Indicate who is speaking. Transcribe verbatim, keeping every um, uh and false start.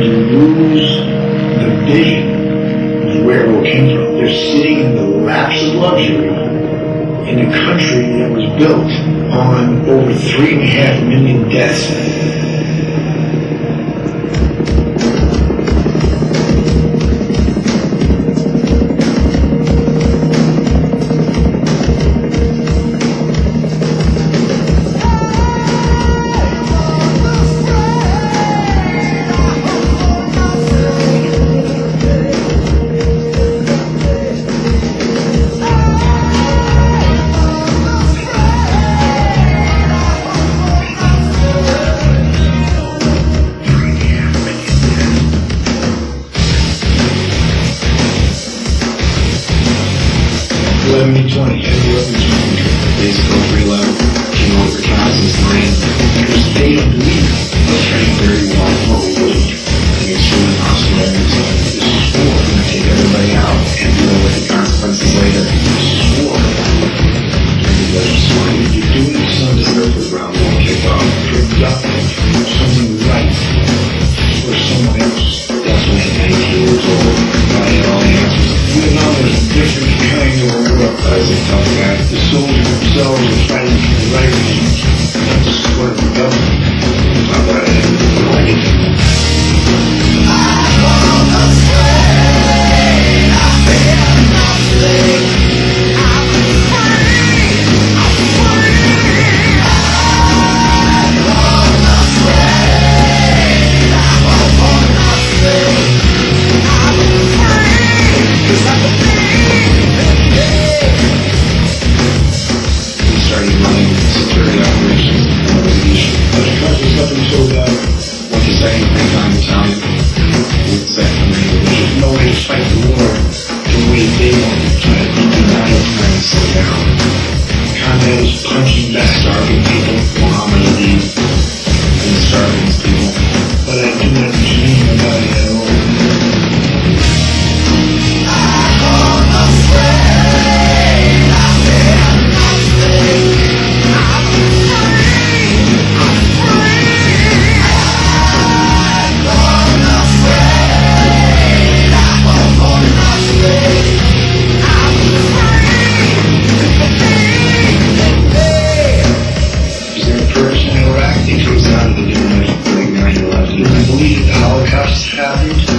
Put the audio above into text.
Speaker 1: to lose the vision of where it all came from. They're sitting in the laps of luxury in a country that was built on over three and a half million deaths. eleven twenty, eleven twenty.
Speaker 2: Basically, three eleven. Came over the Kansas line.
Speaker 1: Because they don't believe it.
Speaker 2: They're training very well. What we believe. And it's really awesome. This is war. We're going to take everybody out and deal with the consequences later. This is war.
Speaker 1: Why would you do it?
Speaker 2: Some deserve the ground won't kick off.
Speaker 1: Productive, something right for someone else.
Speaker 2: That's when at nineteen years old, I had all the answers.
Speaker 1: Vietnam is a different kind of a war.
Speaker 2: I was a tough guy.
Speaker 1: The soldiers themselves are fighting for the right reasons, not the support of the government.
Speaker 2: I thought I didn't do anything.
Speaker 1: Punching back, starving people, Muhammad Ali, and starving people. But I do not dream about it at all. I'm afraid, I'm afraid, I'm afraid, I'm afraid, I'm afraid, I'm afraid, I'm afraid. He comes out of the dinner like nine eleven. You believe the Holocaust happened?